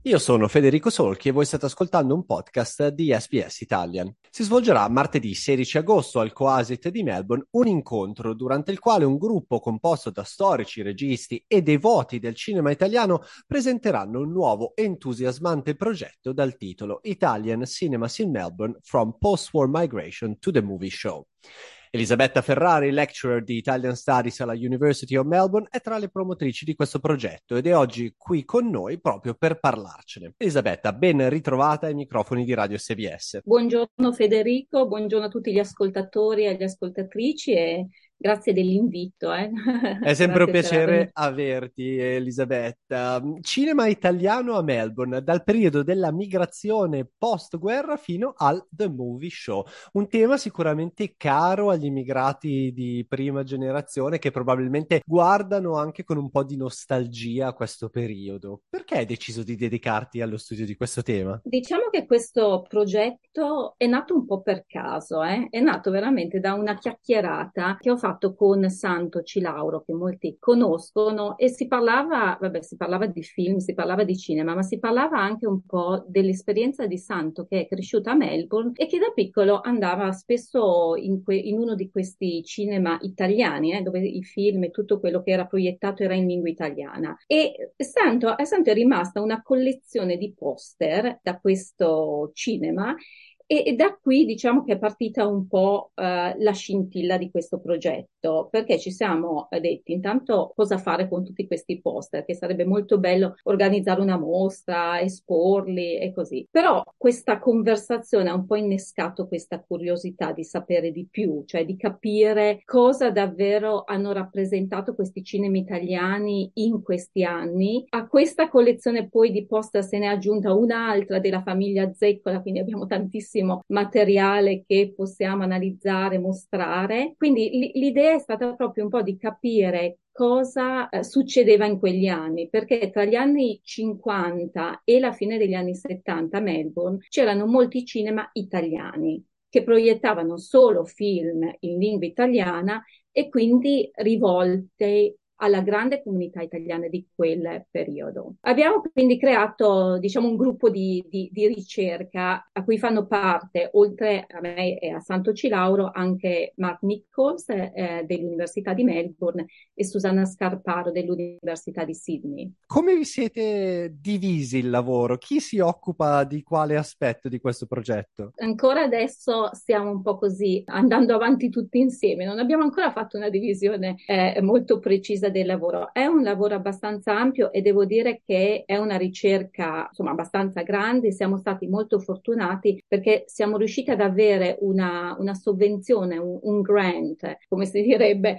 Io sono Federico Solchi e voi state ascoltando un podcast di SBS Italian. Si svolgerà martedì 16 agosto al Coasit di Melbourne un incontro durante il quale un gruppo composto da storici, registi e devoti del cinema italiano presenteranno un nuovo entusiasmante progetto dal titolo Italian Cinemas in Melbourne From Post-War Migration to the Movie Show. Elisabetta Ferrari, lecturer di Italian Studies alla University of Melbourne, è tra le promotrici di questo progetto ed è oggi qui con noi proprio per parlarcene. Elisabetta, ben ritrovata ai microfoni di Radio SBS. Buongiorno Federico, buongiorno a tutti gli ascoltatori e alle ascoltatrici e grazie dell'invito. È sempre un Grazie per piacere avermi. averti, Elisabetta. Cinema italiano a Melbourne, dal periodo della migrazione post-guerra fino al The Movie Show. Un tema sicuramente caro agli immigrati di prima generazione che probabilmente guardano anche con un po' di nostalgia a questo periodo. Perché hai deciso di dedicarti allo studio di questo tema? Diciamo che questo progetto è nato un po' per caso, eh? È nato veramente da una chiacchierata che ho fatto con Santo Cilauro, che molti conoscono, e si parlava, vabbè, si parlava di film, si parlava di cinema, ma si parlava anche un po' dell'esperienza di Santo, che è cresciuta a Melbourne e che da piccolo andava spesso in uno di questi cinema italiani, dove i film e tutto quello che era proiettato era in lingua italiana. E a Santo è rimasta una collezione di poster da questo cinema e da qui diciamo che è partita un po' la scintilla di questo progetto, perché ci siamo detti intanto cosa fare con tutti questi poster, che sarebbe molto bello organizzare una mostra, esporli e così. Però questa conversazione ha un po' innescato questa curiosità di sapere di più, cioè di capire cosa davvero hanno rappresentato questi cinema italiani in questi anni. A questa collezione poi di poster se ne è aggiunta un'altra della famiglia Zeccola, quindi abbiamo tantissimo materiale che possiamo analizzare, mostrare. Quindi l'idea è stata proprio un po' di capire cosa succedeva in quegli anni, perché tra gli anni 50 e la fine degli anni 70 a Melbourne c'erano molti cinema italiani che proiettavano solo film in lingua italiana e quindi rivolte alla grande comunità italiana di quel periodo. Abbiamo quindi creato, diciamo, un gruppo di ricerca a cui fanno parte, oltre a me e a Santo Cilauro, anche Mark Nichols dell'Università di Melbourne e Susanna Scarparo dell'Università di Sydney. Come vi siete divisi il lavoro? Chi si occupa di quale aspetto di questo progetto? Ancora adesso stiamo un po' così andando avanti tutti insieme, non abbiamo ancora fatto una divisione molto precisa del lavoro. È un lavoro abbastanza ampio e devo dire che è una ricerca insomma abbastanza grande. Siamo stati molto fortunati perché siamo riusciti ad avere una sovvenzione, un grant, come si direbbe,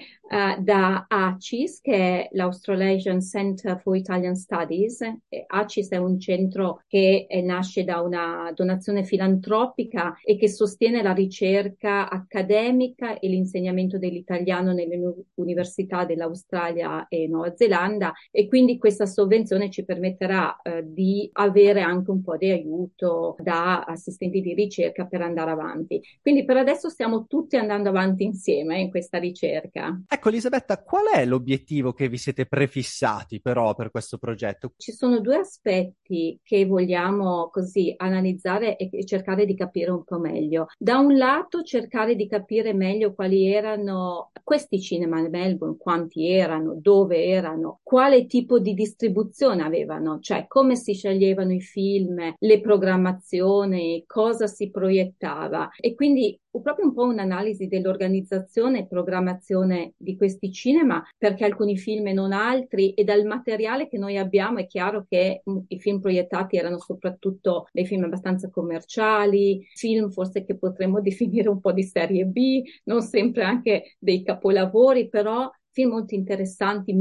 da ACIS, che è l'Australasian Center for Italian Studies. E ACIS è un centro che nasce da una donazione filantropica e che sostiene la ricerca accademica e l'insegnamento dell'italiano nelle università dell'Australia e Nuova Zelanda, e quindi questa sovvenzione ci permetterà di avere anche un po' di aiuto da assistenti di ricerca per andare avanti. Quindi per adesso stiamo tutti andando avanti insieme in questa ricerca. Ecco, Elisabetta, qual è l'obiettivo che vi siete prefissati però per questo progetto? Ci sono due aspetti che vogliamo così analizzare e cercare di capire un po' meglio. Da un lato, cercare di capire meglio quali erano questi cinema a Melbourne, quanti erano, dove erano, quale tipo di distribuzione avevano, cioè come si sceglievano i film, le programmazioni, cosa si proiettava. E quindi proprio un po' un'analisi dell'organizzazione e programmazione di questi cinema, perché alcuni film e non altri, e dal materiale che noi abbiamo è chiaro che i film proiettati erano soprattutto dei film abbastanza commerciali, film forse che potremmo definire un po' di serie B, non sempre anche dei capolavori, però film molto interessanti,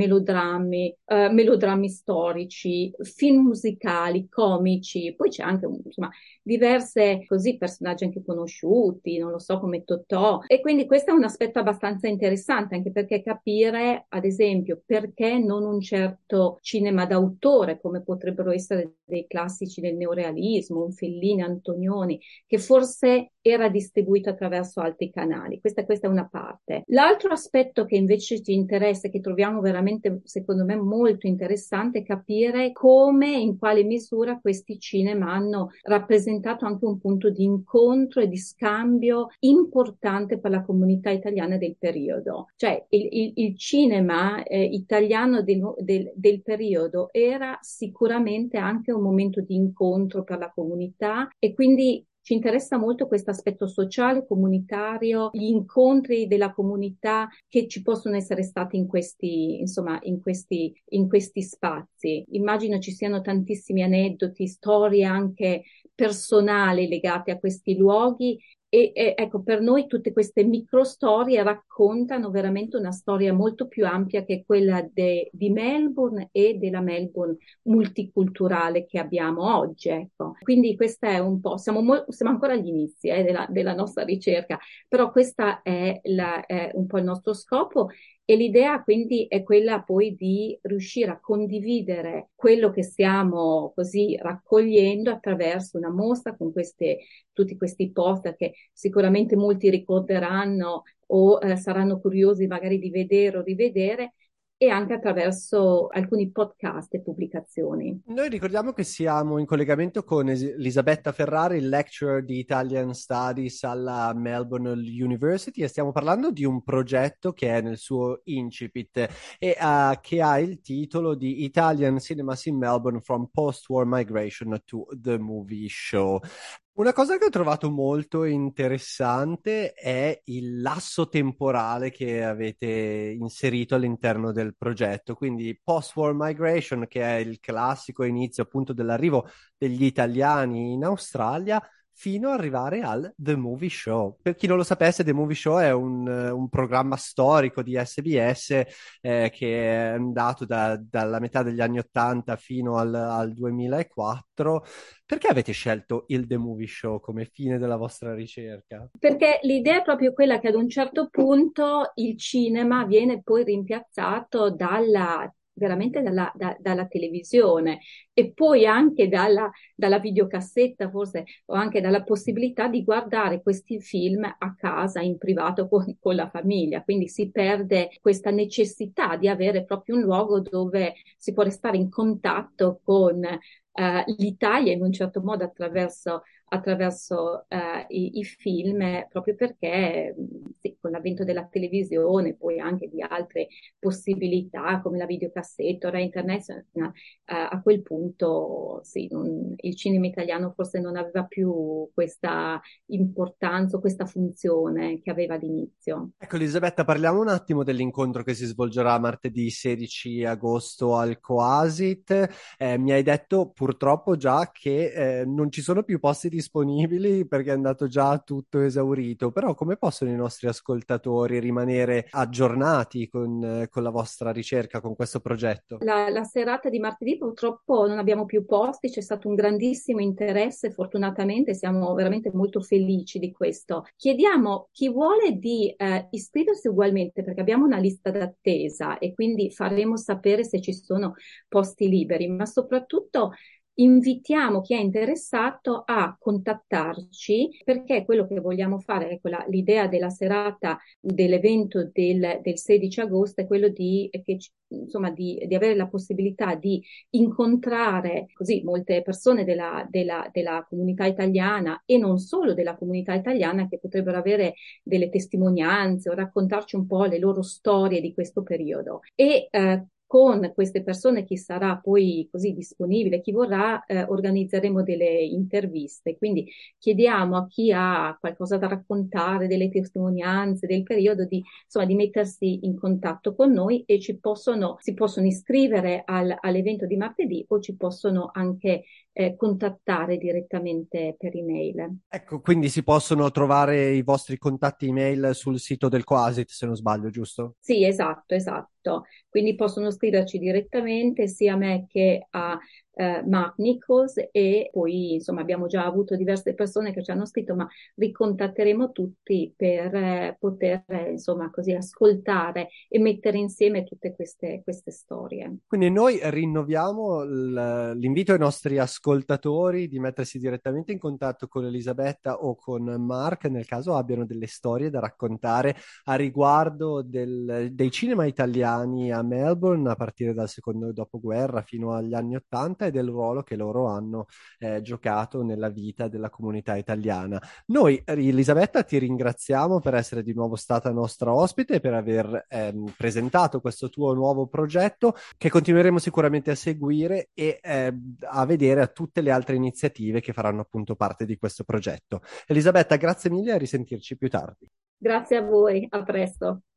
melodrammi storici, film musicali, comici, poi c'è anche insomma diverse così personaggi anche conosciuti, non lo so, come Totò. E quindi questo è un aspetto abbastanza interessante, anche perché capire, ad esempio, perché non un certo cinema d'autore, come potrebbero essere dei classici del neorealismo, un Fellini, Antonioni, che forse era distribuito attraverso altri canali. Questa è una parte. L'altro aspetto che invece ci interessa, che troviamo veramente, secondo me, molto interessante, è capire come, in quale misura questi cinema hanno rappresentato anche un punto di incontro e di scambio importante per la comunità italiana del periodo. Cioè il cinema italiano del periodo era sicuramente anche un momento di incontro per la comunità e quindi ci interessa molto questo aspetto sociale, comunitario, gli incontri della comunità che ci possono essere stati in questi, insomma, in questi spazi. Immagino ci siano tantissimi aneddoti, storie anche personali legate a questi luoghi e ecco, per noi tutte queste microstorie raccontano veramente una storia molto più ampia che quella di Melbourne e della Melbourne multiculturale che abbiamo oggi. Ecco. Quindi questa è un po', siamo ancora agli inizi della nostra ricerca, però questa è un po' il nostro scopo e l'idea quindi è quella poi di riuscire a condividere quello che stiamo così raccogliendo attraverso una mostra con tutti questi poster che sicuramente molti ricorderanno o saranno curiosi magari di vedere o rivedere e anche attraverso alcuni podcast e pubblicazioni. Noi ricordiamo che siamo in collegamento con Elisabetta Ferrari, lecturer di Italian Studies alla Melbourne University, e stiamo parlando di un progetto che è nel suo incipit e che ha il titolo di Italian Cinemas in Melbourne from Post-War Migration to the Movie Show. Una cosa che ho trovato molto interessante è il lasso temporale che avete inserito all'interno del progetto, quindi post-war migration, che è il classico inizio appunto dell'arrivo degli italiani in Australia, fino ad arrivare al The Movie Show. Per chi non lo sapesse, The Movie Show è un programma storico di SBS che è andato dalla metà degli anni 80 fino al 2004. Perché avete scelto il The Movie Show come fine della vostra ricerca? Perché l'idea è proprio quella che ad un certo punto il cinema viene poi rimpiazzato veramente dalla televisione e poi anche dalla videocassetta forse o anche dalla possibilità di guardare questi film a casa in privato con la famiglia. Quindi si perde questa necessità di avere proprio un luogo dove si può restare in contatto con l'Italia in un certo modo attraverso i film, proprio perché sì, con l'avvento della televisione, poi anche di altre possibilità come la videocassetta, ora internet, a quel punto sì, il cinema italiano forse non aveva più questa importanza, questa funzione che aveva all'inizio. Ecco, Elisabetta, parliamo un attimo dell'incontro che si svolgerà martedì 16 agosto al Coasit. Mi hai detto purtroppo già che non ci sono più posti disponibili perché è andato già tutto esaurito, però come possono i nostri ascoltatori rimanere aggiornati con la vostra ricerca, con questo progetto? La serata di martedì purtroppo non abbiamo più posti, c'è stato un grandissimo interesse, fortunatamente siamo veramente molto felici di questo. Chiediamo chi vuole di iscriversi ugualmente perché abbiamo una lista d'attesa e quindi faremo sapere se ci sono posti liberi, ma soprattutto invitiamo chi è interessato a contattarci perché quello che vogliamo fare, ecco, l'idea della serata dell'evento del 16 agosto è quello insomma, di avere la possibilità di incontrare così molte persone della comunità italiana e non solo della comunità italiana che potrebbero avere delle testimonianze o raccontarci un po' le loro storie di questo periodo. E con queste persone, chi sarà poi così disponibile, chi vorrà, organizzeremo delle interviste. Quindi chiediamo a chi ha qualcosa da raccontare, delle testimonianze del periodo, insomma, di mettersi in contatto con noi e si possono iscrivere all'evento di martedì o ci possono anche contattare direttamente per email. Ecco, quindi si possono trovare i vostri contatti email sul sito del Coasit, se non sbaglio, giusto? Sì, esatto, esatto. Quindi possono scriverci direttamente sia a me che Mark Nichols, e poi insomma abbiamo già avuto diverse persone che ci hanno scritto, ma ricontatteremo tutti per poter insomma così ascoltare e mettere insieme tutte queste storie. Quindi noi rinnoviamo l'invito ai nostri ascoltatori di mettersi direttamente in contatto con Elisabetta o con Mark nel caso abbiano delle storie da raccontare a riguardo dei cinema italiani a Melbourne a partire dal secondo dopoguerra fino agli anni Ottanta e del ruolo che loro hanno giocato nella vita della comunità italiana. Noi, Elisabetta, ti ringraziamo per essere di nuovo stata nostra ospite e per aver presentato questo tuo nuovo progetto che continueremo sicuramente a seguire e a vedere a tutte le altre iniziative che faranno appunto parte di questo progetto. Elisabetta, grazie mille e a risentirci più tardi. Grazie a voi, a presto.